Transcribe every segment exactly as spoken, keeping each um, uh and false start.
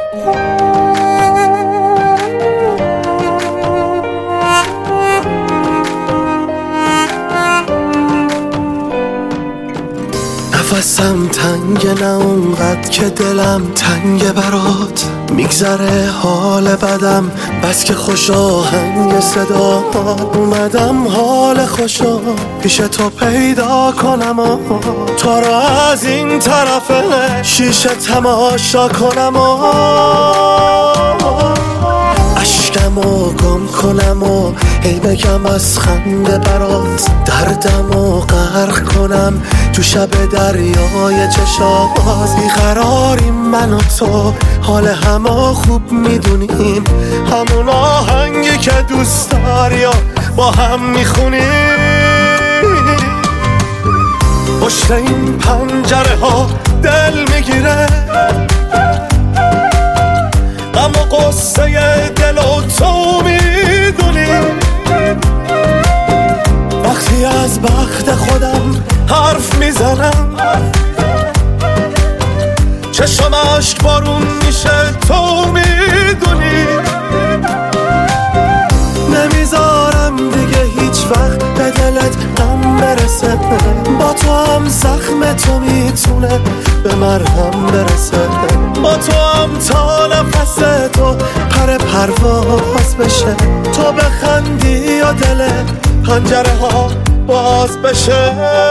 نفسم تنگ، نه اونقدر که دلم تنگ برات. میگذره حال بدم بس که خوش آهنگ صدا. اومدم حال خوشا پیش تو پیدا کنم و تو رو از این طرف شیشه تماشا کنم و اشکمو گم کنم و هی بگم از خنده برات. دردمو غرق کنم تو شب دریای چشات. بیقراریم من و تو، حال همو خوب میدونیم. همون آهنگی که دوست داری و با هم میخونیم. پشت این پنجره ها دل میگیره، غم و قصه دل و تو میدونی. وقتی از بخت خودم حرف میزنم، چشم عشق بارون میشه تو میدونی. نمیذارم دیگه هیچ وقت به دلت غم برسه. با تو هم زخم تو میتونه به مرهم برسه. با تو هم تا نفس تو پر پرواز بشه. تو بخندی و دل پنجره ها باز بشه.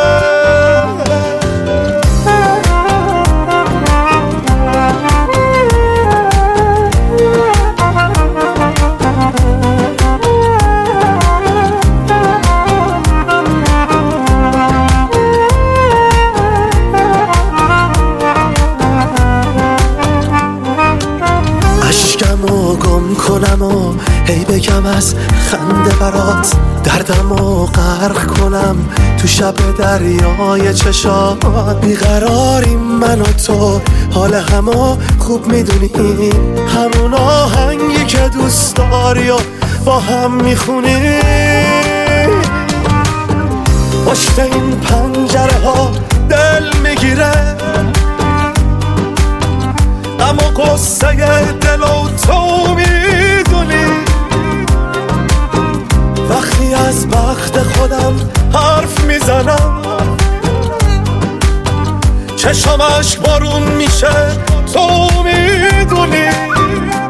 اشکمو گم کنم و هی بگم از خنده برات. دردمو غرق کنم تو شب دریای چشات. بیقراریم من و تو، حال همو خوب میدونی. همون آهنگی که دوست داری و با هم میخونی. پشت این پنجره ها دل میگیره، غم و قصه دل و تو میدونی. وقتی از بخت خودم حرف میزنم، چشم عشق بارون میشه تو میدونی.